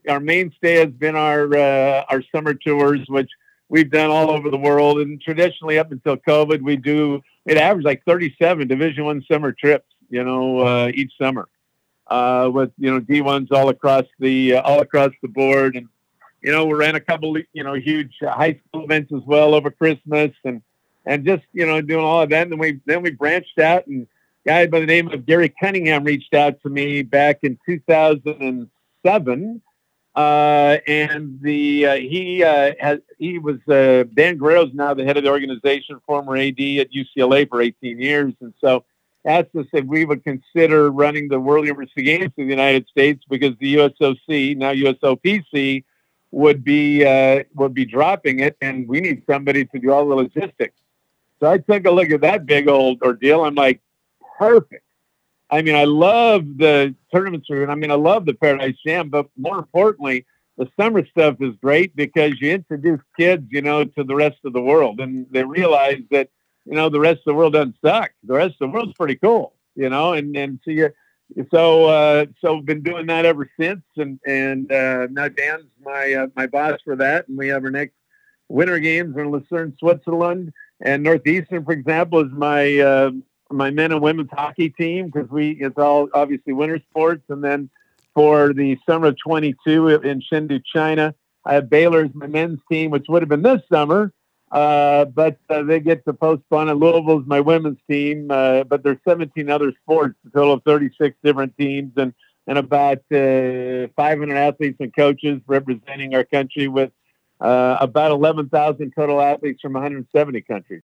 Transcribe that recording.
our mainstay has been our summer tours, which we've done all over the world. And traditionally, up until COVID, it averaged like 37 Division One summer trips, each summer, with D1s all across the board. And we ran a couple, huge high school events as well over Christmas, and just doing all of that. And then we branched out, and a guy by the name of Gary Cunningham reached out to me back in 2007. And he was Dan Guerrero's now the head of the organization, former AD at UCLA for 18 years, and so asked us if we would consider running the World University Games in the United States, because the USOC, now USOPC, would be dropping it, and we need somebody to do all the logistics. So I took a look at that big old ordeal. I'm like, perfect. I mean, I love the tournament circuit. I mean, I love the Paradise Jam, but more importantly, the summer stuff is great because you introduce kids, to the rest of the world, and they realize that, the rest of the world doesn't suck. The rest of the world's pretty cool, and so I've been doing that ever since, and now Dan's my boss for that, and we have our next Winter Games in Lucerne, Switzerland, and Northeastern, for example, is my men and women's hockey team, because it's all obviously winter sports. And then for the summer of 22 in Chengdu, China, I have Baylor as my men's team, which would have been this summer, but they get to postpone it. Louisville is my women's team, but there's 17 other sports, a total of 36 different teams, and about 500 athletes and coaches representing our country, with about 11,000 total athletes from 170 countries.